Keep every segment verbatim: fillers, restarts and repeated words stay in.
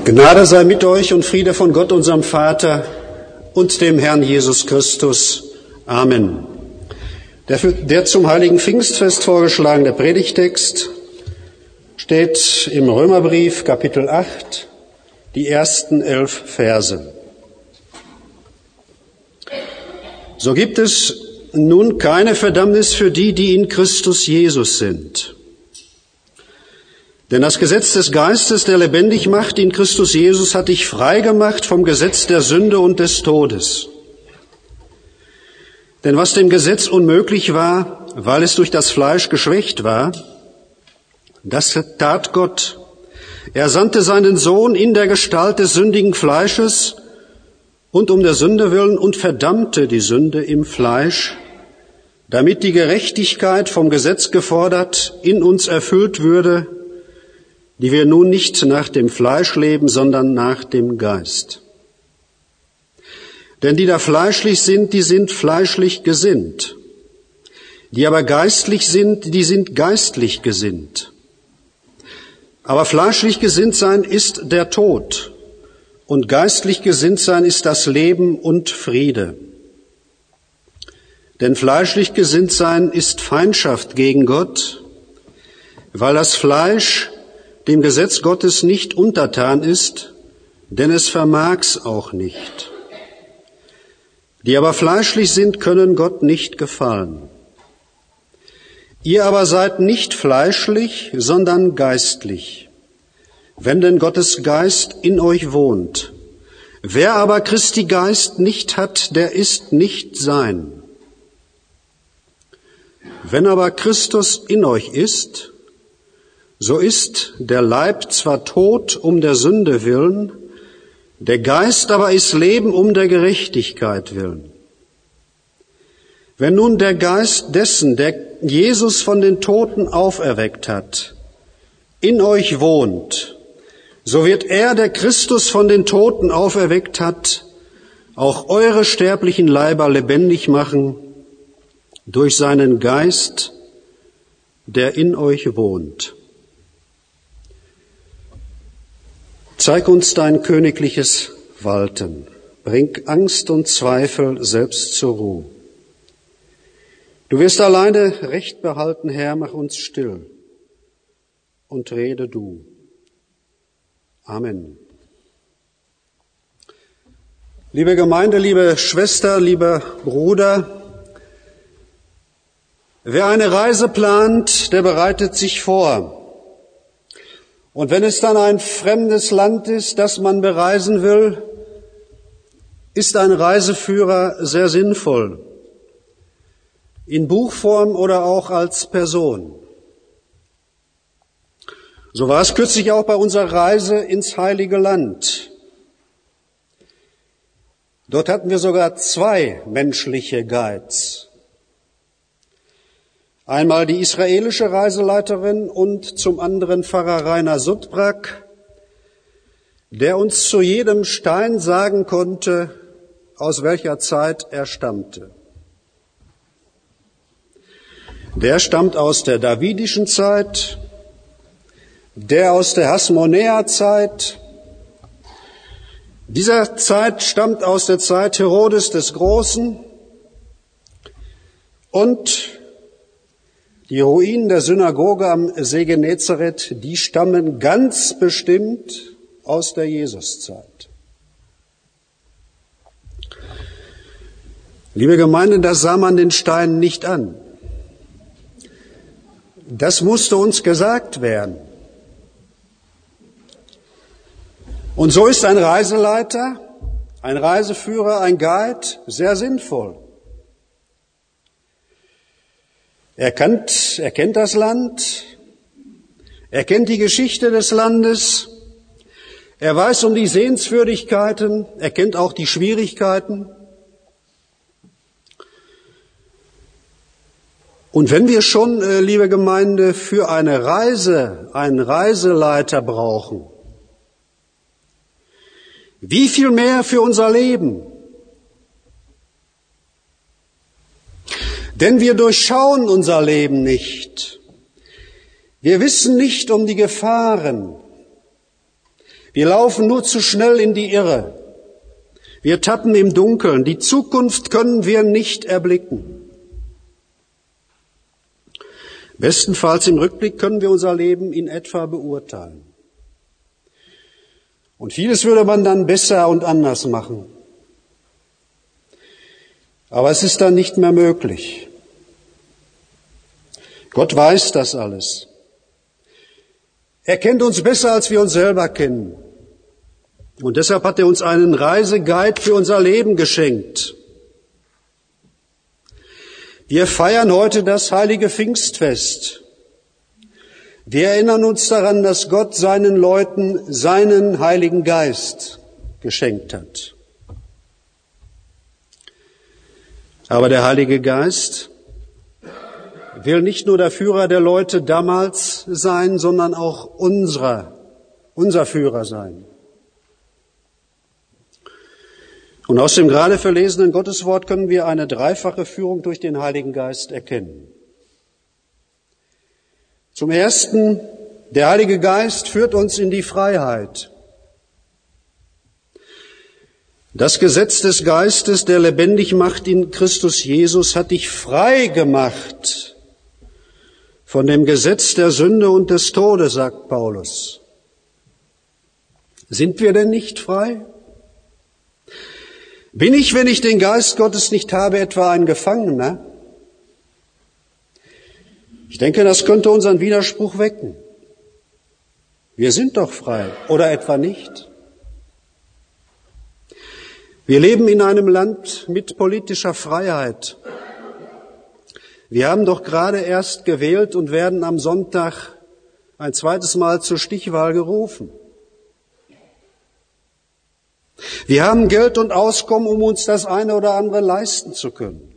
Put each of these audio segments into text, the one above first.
Gnade sei mit euch und Friede von Gott, unserem Vater und dem Herrn Jesus Christus. Amen. Der, der zum heiligen Pfingstfest vorgeschlagene Predigtext steht im Römerbrief, Kapitel acht, die ersten elf Verse. So gibt es nun keine Verdammnis für die, die in Christus Jesus sind. Denn das Gesetz des Geistes, der lebendig macht in Christus Jesus, hat dich frei gemacht vom Gesetz der Sünde und des Todes. Denn was dem Gesetz unmöglich war, weil es durch das Fleisch geschwächt war, das tat Gott. Er sandte seinen Sohn in der Gestalt des sündigen Fleisches und um der Sünde willen und verdammte die Sünde im Fleisch, damit die Gerechtigkeit vom Gesetz gefordert in uns erfüllt würde, die wir nun nicht nach dem Fleisch leben, sondern nach dem Geist. Denn die da fleischlich sind, die sind fleischlich gesinnt. Die aber geistlich sind, die sind geistlich gesinnt. Aber fleischlich gesinnt sein ist der Tod, und geistlich gesinnt sein ist das Leben und Friede. Denn fleischlich gesinnt sein ist Feindschaft gegen Gott, weil das Fleisch dem Gesetz Gottes nicht untertan ist, denn es vermag's auch nicht. Die aber fleischlich sind, können Gott nicht gefallen. Ihr aber seid nicht fleischlich, sondern geistlich, wenn denn Gottes Geist in euch wohnt. Wer aber Christi Geist nicht hat, der ist nicht sein. Wenn aber Christus in euch ist, so ist der Leib zwar tot um der Sünde willen, der Geist aber ist Leben um der Gerechtigkeit willen. Wenn nun der Geist dessen, der Jesus von den Toten auferweckt hat, in euch wohnt, so wird er, der Christus von den Toten auferweckt hat, auch eure sterblichen Leiber lebendig machen durch seinen Geist, der in euch wohnt. Zeig uns dein königliches Walten. Bring Angst und Zweifel selbst zur Ruhe. Du wirst alleine Recht behalten, Herr, mach uns still und rede du. Amen. Liebe Gemeinde, liebe Schwester, lieber Bruder, wer eine Reise plant, der bereitet sich vor. Und wenn es dann ein fremdes Land ist, das man bereisen will, ist ein Reiseführer sehr sinnvoll. In Buchform oder auch als Person. So war es kürzlich auch bei unserer Reise ins Heilige Land. Dort hatten wir sogar zwei menschliche Guides. Einmal die israelische Reiseleiterin und zum anderen Pfarrer Rainer Sudbrak, der uns zu jedem Stein sagen konnte, aus welcher Zeit er stammte. Der stammt aus der davidischen Zeit, der aus der Hasmonäerzeit. Dieser Zeit stammt aus der Zeit Herodes des Großen und die Ruinen der Synagoge am See Genezareth, die stammen ganz bestimmt aus der Jesuszeit. Liebe Gemeinde, das sah man den Steinen nicht an. Das musste uns gesagt werden. Und so ist ein Reiseleiter, ein Reiseführer, ein Guide sehr sinnvoll. Er kennt, er kennt das Land, er kennt die Geschichte des Landes, er weiß um die Sehenswürdigkeiten, er kennt auch die Schwierigkeiten. Und wenn wir schon, liebe Gemeinde, für eine Reise einen Reiseleiter brauchen, wie viel mehr für unser Leben? Denn wir durchschauen unser Leben nicht. Wir wissen nicht um die Gefahren. Wir laufen nur zu schnell in die Irre. Wir tappen im Dunkeln. Die Zukunft können wir nicht erblicken. Bestenfalls im Rückblick können wir unser Leben in etwa beurteilen. Und vieles würde man dann besser und anders machen. Aber es ist dann nicht mehr möglich. Gott weiß das alles. Er kennt uns besser, als wir uns selber kennen. Und deshalb hat er uns einen Reiseguide für unser Leben geschenkt. Wir feiern heute das heilige Pfingstfest. Wir erinnern uns daran, dass Gott seinen Leuten seinen Heiligen Geist geschenkt hat. Aber der Heilige Geist will nicht nur der Führer der Leute damals sein, sondern auch unserer, unser Führer sein. Und aus dem gerade verlesenen Gotteswort können wir eine dreifache Führung durch den Heiligen Geist erkennen. Zum Ersten, der Heilige Geist führt uns in die Freiheit. Das Gesetz des Geistes, der lebendig macht in Christus Jesus, hat dich frei gemacht von dem Gesetz der Sünde und des Todes, sagt Paulus. Sind wir denn nicht frei? Bin ich, wenn ich den Geist Gottes nicht habe, etwa ein Gefangener? Ich denke, das könnte unseren Widerspruch wecken. Wir sind doch frei, oder etwa nicht? Wir leben in einem Land mit politischer Freiheit. Wir haben doch gerade erst gewählt und werden am Sonntag ein zweites Mal zur Stichwahl gerufen. Wir haben Geld und Auskommen, um uns das eine oder andere leisten zu können.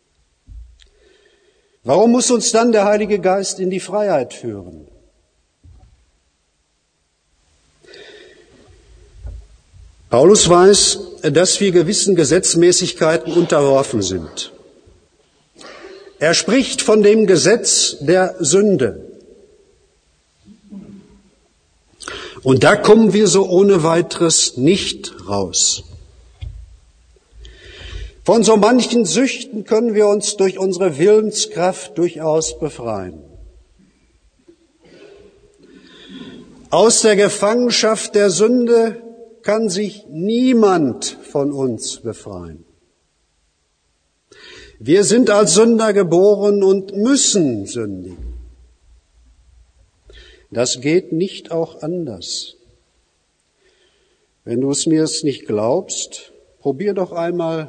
Warum muss uns dann der Heilige Geist in die Freiheit führen? Paulus weiß, dass wir gewissen Gesetzmäßigkeiten unterworfen sind. Er spricht von dem Gesetz der Sünde. Und da kommen wir so ohne weiteres nicht raus. Von so manchen Süchten können wir uns durch unsere Willenskraft durchaus befreien. Aus der Gefangenschaft der Sünde kann sich niemand von uns befreien. Wir sind als Sünder geboren und müssen sündigen. Das geht nicht auch anders. Wenn du es mir jetzt nicht glaubst, probier doch einmal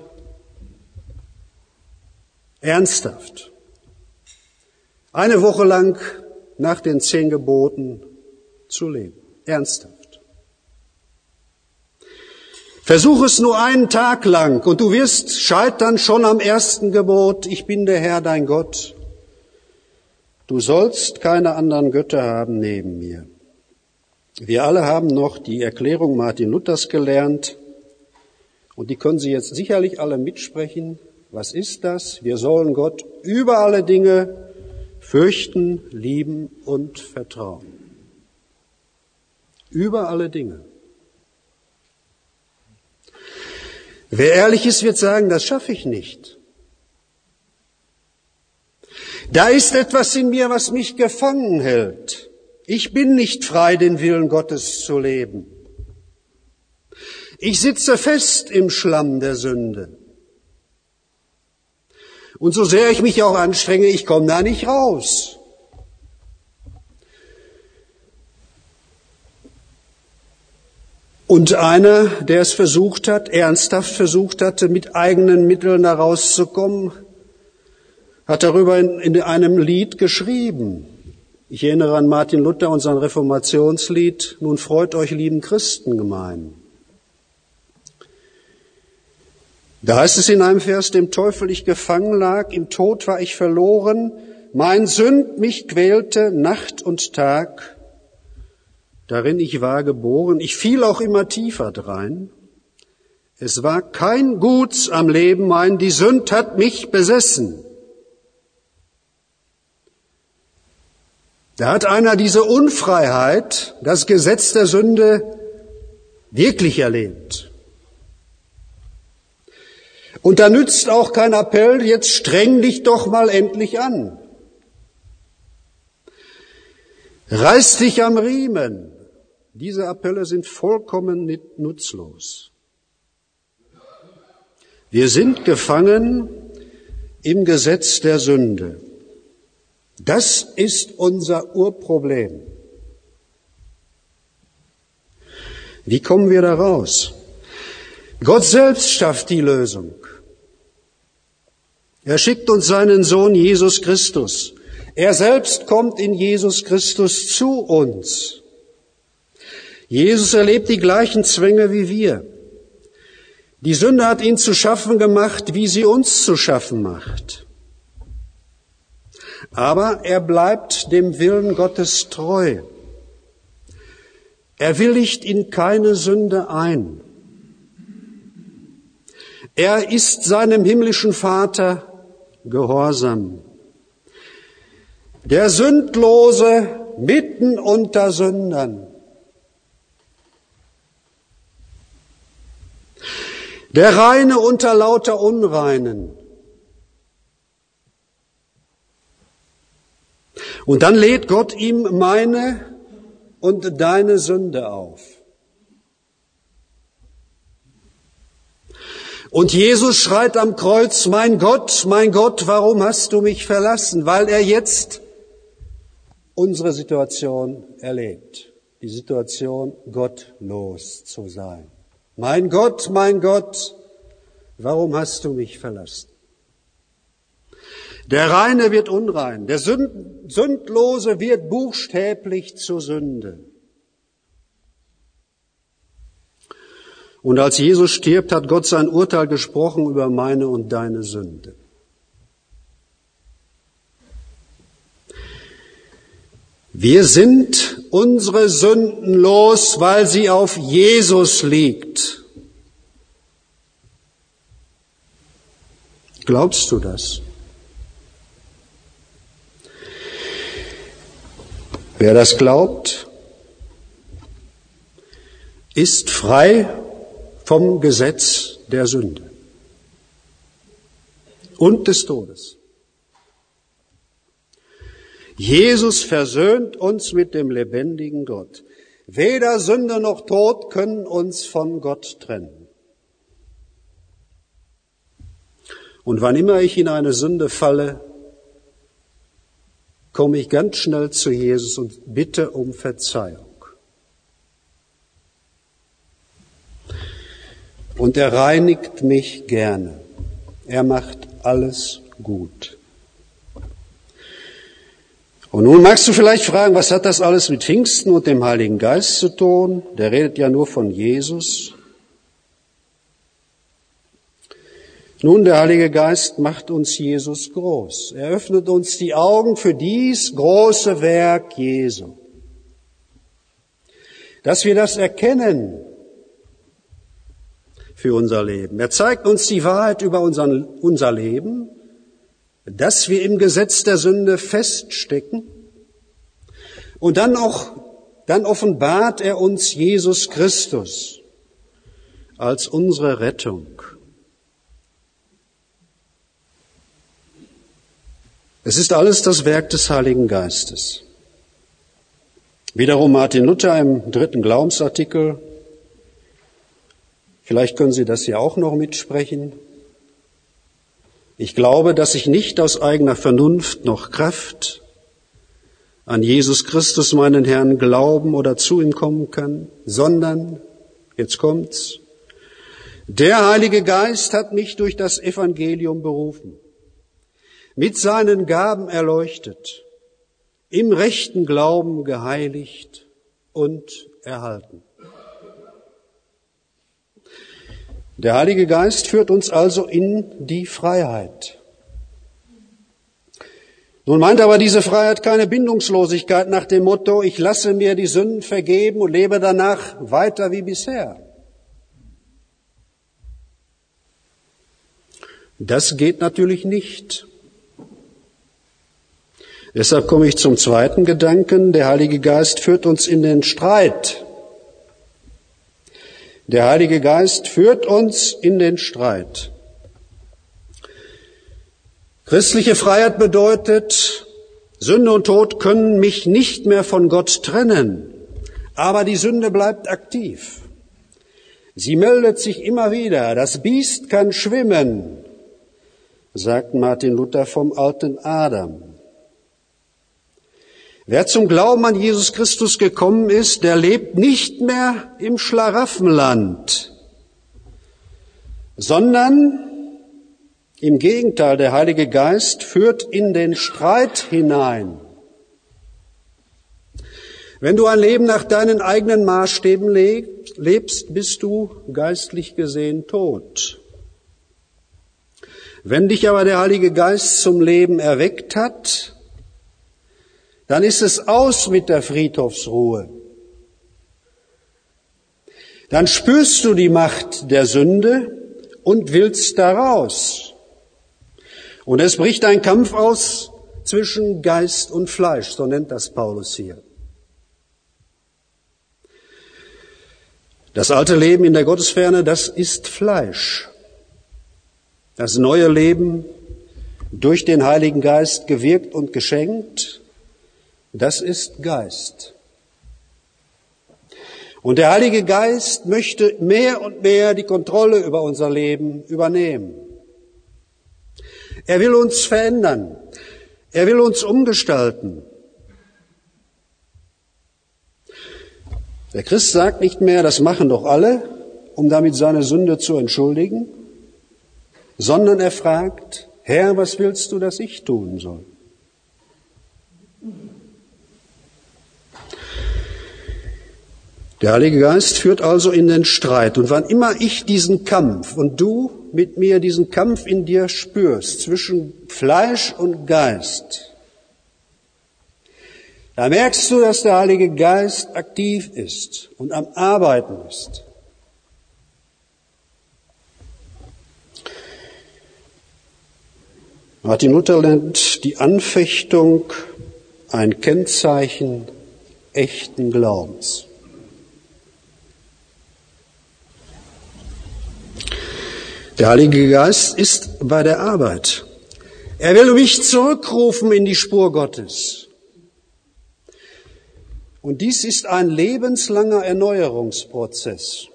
ernsthaft eine Woche lang nach den zehn Geboten zu leben. Ernsthaft. Versuch es nur einen Tag lang und du wirst scheitern schon am ersten Gebot. Ich bin der Herr, dein Gott. Du sollst keine anderen Götter haben neben mir. Wir alle haben noch die Erklärung Martin Luthers gelernt und die können Sie jetzt sicherlich alle mitsprechen. Was ist das? Wir sollen Gott über alle Dinge fürchten, lieben und vertrauen. Über alle Dinge. Wer ehrlich ist, wird sagen, das schaffe ich nicht. Da ist etwas in mir, was mich gefangen hält. Ich bin nicht frei, den Willen Gottes zu leben. Ich sitze fest im Schlamm der Sünde. Und so sehr ich mich auch anstrenge, ich komme da nicht raus. Und einer, der es versucht hat, ernsthaft versucht hatte, mit eigenen Mitteln da rauszukommen, hat darüber in, in einem Lied geschrieben. Ich erinnere an Martin Luther und sein Reformationslied, nun freut euch, lieben Christengemein. Da heißt es in einem Vers, dem Teufel ich gefangen lag, im Tod war ich verloren, mein Sünd mich quälte Nacht und Tag, darin ich war geboren, ich fiel auch immer tiefer drein. Es war kein Guts am Leben mein, die Sünd hat mich besessen. Da hat einer diese Unfreiheit, das Gesetz der Sünde, wirklich erlebt. Und da nützt auch kein Appell, jetzt streng dich doch mal endlich an. Reiß dich am Riemen. Diese Appelle sind vollkommen nutzlos. Wir sind gefangen im Gesetz der Sünde. Das ist unser Urproblem. Wie kommen wir da raus? Gott selbst schafft die Lösung. Er schickt uns seinen Sohn Jesus Christus. Er selbst kommt in Jesus Christus zu uns. Jesus erlebt die gleichen Zwänge wie wir. Die Sünde hat ihn zu schaffen gemacht, wie sie uns zu schaffen macht. Aber er bleibt dem Willen Gottes treu. Er willigt in keine Sünde ein. Er ist seinem himmlischen Vater gehorsam. Der Sündlose mitten unter Sündern. Der Reine unter lauter Unreinen. Und dann lädt Gott ihm meine und deine Sünde auf. Und Jesus schreit am Kreuz, mein Gott, mein Gott, warum hast du mich verlassen? Weil er jetzt unsere Situation erlebt. Die Situation, gottlos zu sein. Mein Gott, mein Gott, warum hast du mich verlassen? Der Reine wird unrein, der Sündlose wird buchstäblich zur Sünde. Und als Jesus stirbt, hat Gott sein Urteil gesprochen über meine und deine Sünde. Wir sind unsere Sünden los, weil sie auf Jesus liegt. Glaubst du das? Wer das glaubt, ist frei vom Gesetz der Sünde und des Todes. Jesus versöhnt uns mit dem lebendigen Gott. Weder Sünde noch Tod können uns von Gott trennen. Und wann immer ich in eine Sünde falle, komme ich ganz schnell zu Jesus und bitte um Verzeihung. Und er reinigt mich gerne. Er macht alles gut. Und nun magst du vielleicht fragen, was hat das alles mit Pfingsten und dem Heiligen Geist zu tun? Der redet ja nur von Jesus. Nun, der Heilige Geist macht uns Jesus groß. Er öffnet uns die Augen für dies große Werk Jesu. Dass wir das erkennen für unser Leben. Er zeigt uns die Wahrheit über unseren, unser Leben, dass wir im Gesetz der Sünde feststecken. Und dann auch, dann offenbart er uns Jesus Christus als unsere Rettung. Es ist alles das Werk des Heiligen Geistes. Wiederum Martin Luther im dritten Glaubensartikel. Vielleicht können Sie das hier auch noch mitsprechen. Ich glaube, dass ich nicht aus eigener Vernunft noch Kraft an Jesus Christus, meinen Herrn, glauben oder zu ihm kommen kann, sondern, jetzt kommt's, der Heilige Geist hat mich durch das Evangelium berufen, mit seinen Gaben erleuchtet, im rechten Glauben geheiligt und erhalten. Der Heilige Geist führt uns also in die Freiheit. Nun meint aber diese Freiheit keine Bindungslosigkeit nach dem Motto, ich lasse mir die Sünden vergeben und lebe danach weiter wie bisher. Das geht natürlich nicht. Deshalb komme ich zum zweiten Gedanken. Der Heilige Geist führt uns in den Streit. Der Heilige Geist führt uns in den Streit. Christliche Freiheit bedeutet, Sünde und Tod können mich nicht mehr von Gott trennen, aber die Sünde bleibt aktiv. Sie meldet sich immer wieder. Das Biest kann schwimmen, sagt Martin Luther vom alten Adam. Wer zum Glauben an Jesus Christus gekommen ist, der lebt nicht mehr im Schlaraffenland, sondern im Gegenteil, der Heilige Geist führt in den Streit hinein. Wenn du ein Leben nach deinen eigenen Maßstäben lebst, bist du geistlich gesehen tot. Wenn dich aber der Heilige Geist zum Leben erweckt hat, dann ist es aus mit der Friedhofsruhe. Dann spürst du die Macht der Sünde und willst daraus. Und es bricht ein Kampf aus zwischen Geist und Fleisch, so nennt das Paulus hier. Das alte Leben in der Gottesferne, das ist Fleisch. Das neue Leben, durch den Heiligen Geist gewirkt und geschenkt, das ist Geist. Und der Heilige Geist möchte mehr und mehr die Kontrolle über unser Leben übernehmen. Er will uns verändern. Er will uns umgestalten. Der Christ sagt nicht mehr, das machen doch alle, um damit seine Sünde zu entschuldigen, sondern er fragt, Herr, was willst du, dass ich tun soll? Der Heilige Geist führt also in den Streit. Und wann immer ich diesen Kampf und du mit mir diesen Kampf in dir spürst zwischen Fleisch und Geist, da merkst du, dass der Heilige Geist aktiv ist und am Arbeiten ist. Martin Luther nennt die Anfechtung ein Kennzeichen echten Glaubens. Der Heilige Geist ist bei der Arbeit. Er will mich zurückrufen in die Spur Gottes. Und dies ist ein lebenslanger Erneuerungsprozess.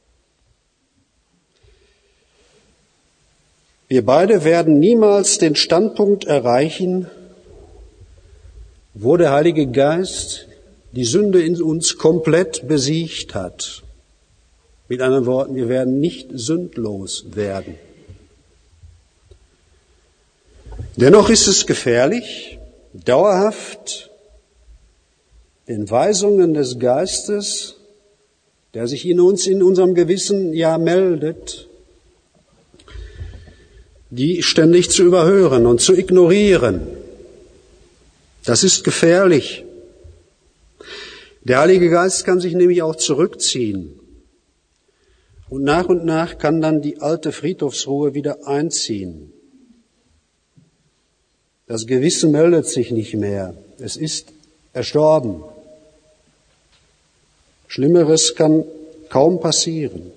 Wir beide werden niemals den Standpunkt erreichen, wo der Heilige Geist die Sünde in uns komplett besiegt hat. Mit anderen Worten, wir werden nicht sündlos werden. Dennoch ist es gefährlich, dauerhaft den Weisungen des Geistes, der sich in uns, in unserem Gewissen ja meldet, die ständig zu überhören und zu ignorieren. Das ist gefährlich. Der Heilige Geist kann sich nämlich auch zurückziehen. Und nach und nach kann dann die alte Friedhofsruhe wieder einziehen. Das Gewissen meldet sich nicht mehr. Es ist erstorben. Schlimmeres kann kaum passieren.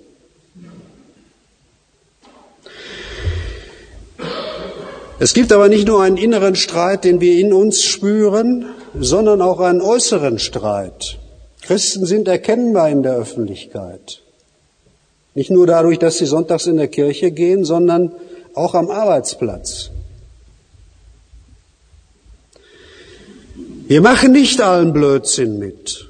Es gibt aber nicht nur einen inneren Streit, den wir in uns spüren, sondern auch einen äußeren Streit. Christen sind erkennbar in der Öffentlichkeit. Nicht nur dadurch, dass sie sonntags in der Kirche gehen, sondern auch am Arbeitsplatz. Wir machen nicht allen Blödsinn mit.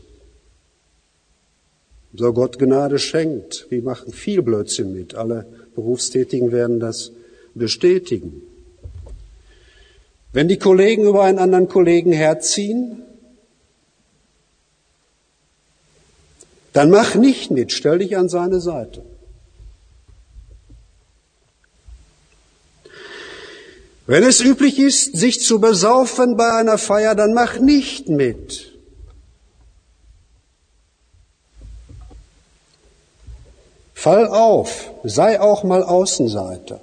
So Gott Gnade schenkt. Wir machen viel Blödsinn mit. Alle Berufstätigen werden das bestätigen. Wenn die Kollegen über einen anderen Kollegen herziehen, dann mach nicht mit, stell dich an seine Seite. Wenn es üblich ist, sich zu besaufen bei einer Feier, dann mach nicht mit. Fall auf, sei auch mal Außenseiter.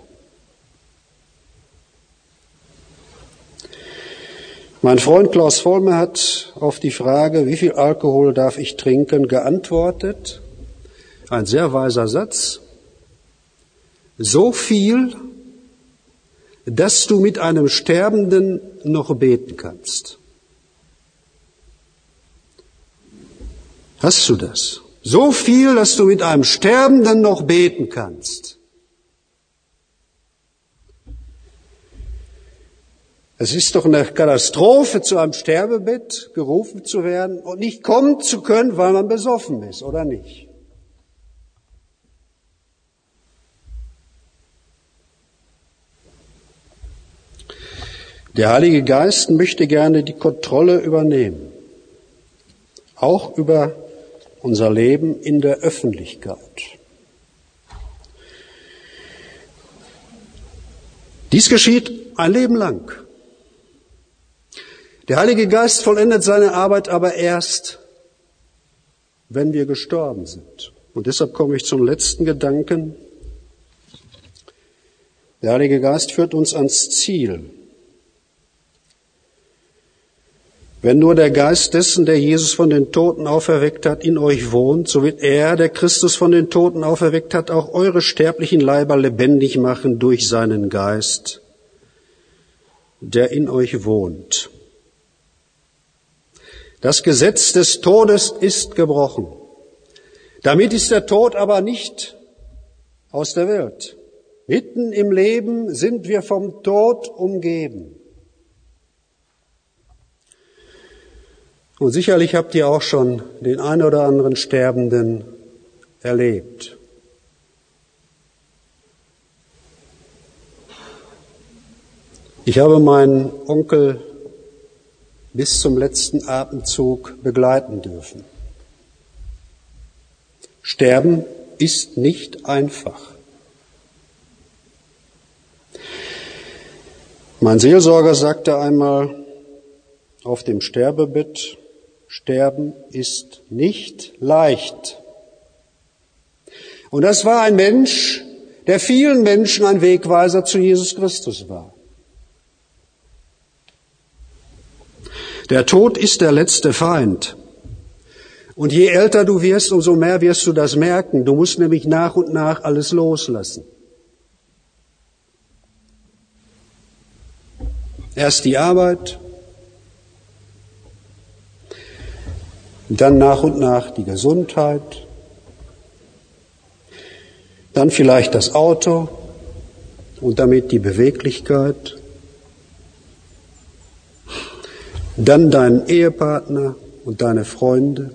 Mein Freund Klaus Vollmer hat auf die Frage, wie viel Alkohol darf ich trinken, geantwortet: ein sehr weiser Satz, so viel, dass du mit einem Sterbenden noch beten kannst. Hast du das? So viel, dass du mit einem Sterbenden noch beten kannst. Es ist doch eine Katastrophe, zu einem Sterbebett gerufen zu werden und nicht kommen zu können, weil man besoffen ist, oder nicht? Der Heilige Geist möchte gerne die Kontrolle übernehmen, auch über unser Leben in der Öffentlichkeit. Dies geschieht ein Leben lang. Der Heilige Geist vollendet seine Arbeit aber erst, wenn wir gestorben sind. Und deshalb komme ich zum letzten Gedanken. Der Heilige Geist führt uns ans Ziel. Wenn nur der Geist dessen, der Jesus von den Toten auferweckt hat, in euch wohnt, so wird er, der Christus von den Toten auferweckt hat, auch eure sterblichen Leiber lebendig machen durch seinen Geist, der in euch wohnt. Das Gesetz des Todes ist gebrochen. Damit ist der Tod aber nicht aus der Welt. Mitten im Leben sind wir vom Tod umgeben. Und sicherlich habt ihr auch schon den ein oder anderen Sterbenden erlebt. Ich habe meinen Onkel bis zum letzten Atemzug begleiten dürfen. Sterben ist nicht einfach. Mein Seelsorger sagte einmal auf dem Sterbebett, Sterben ist nicht leicht. Und das war ein Mensch, der vielen Menschen ein Wegweiser zu Jesus Christus war. Der Tod ist der letzte Feind. Und je älter du wirst, umso mehr wirst du das merken. Du musst nämlich nach und nach alles loslassen. Erst die Arbeit, dann nach und nach die Gesundheit, dann vielleicht das Auto und damit die Beweglichkeit, dann deinen Ehepartner und deine Freunde.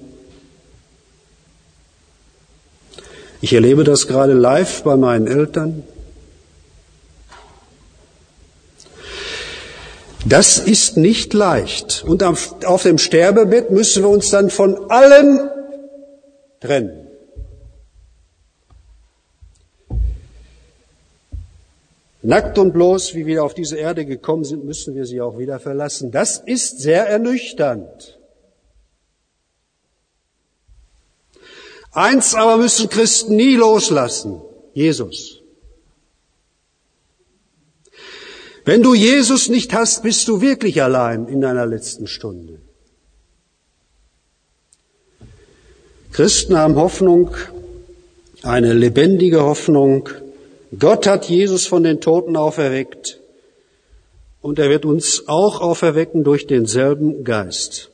Ich erlebe das gerade live bei meinen Eltern. Das ist nicht leicht. Und auf dem Sterbebett müssen wir uns dann von allem trennen. Nackt und bloß, wie wir auf diese Erde gekommen sind, müssen wir sie auch wieder verlassen. Das ist sehr ernüchternd. Eins aber müssen Christen nie loslassen: Jesus. Wenn du Jesus nicht hast, bist du wirklich allein in deiner letzten Stunde. Christen haben Hoffnung, eine lebendige Hoffnung. Gott hat Jesus von den Toten auferweckt und er wird uns auch auferwecken durch denselben Geist.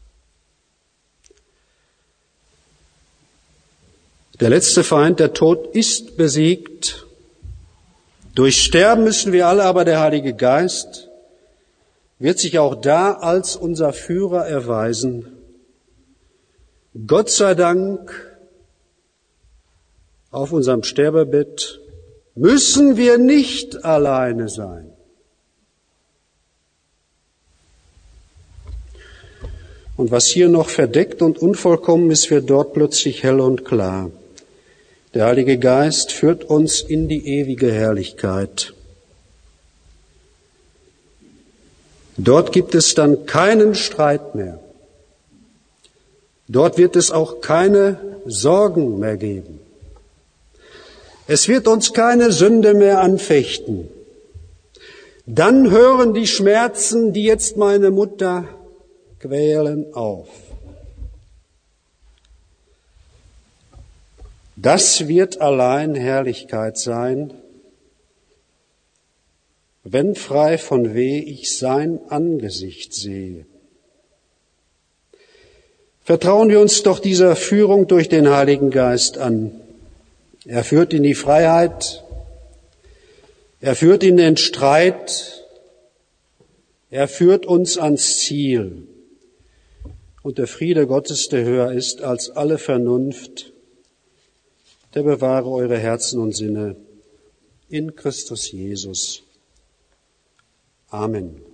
Der letzte Feind, der Tod, ist besiegt. Durch Sterben müssen wir alle, aber der Heilige Geist wird sich auch da als unser Führer erweisen. Gott sei Dank, auf unserem Sterbebett müssen wir nicht alleine sein. Und was hier noch verdeckt und unvollkommen ist, wird dort plötzlich hell und klar. Der Heilige Geist führt uns in die ewige Herrlichkeit. Dort gibt es dann keinen Streit mehr. Dort wird es auch keine Sorgen mehr geben. Es wird uns keine Sünde mehr anfechten. Dann hören die Schmerzen, die jetzt meine Mutter quälen, auf. Das wird allein Herrlichkeit sein, wenn frei von Weh ich sein Angesicht sehe. Vertrauen wir uns doch dieser Führung durch den Heiligen Geist an. Er führt in die Freiheit, er führt in den Streit, er führt uns ans Ziel. Und der Friede Gottes, der höher ist als alle Vernunft, der bewahre eure Herzen und Sinne in Christus Jesus. Amen.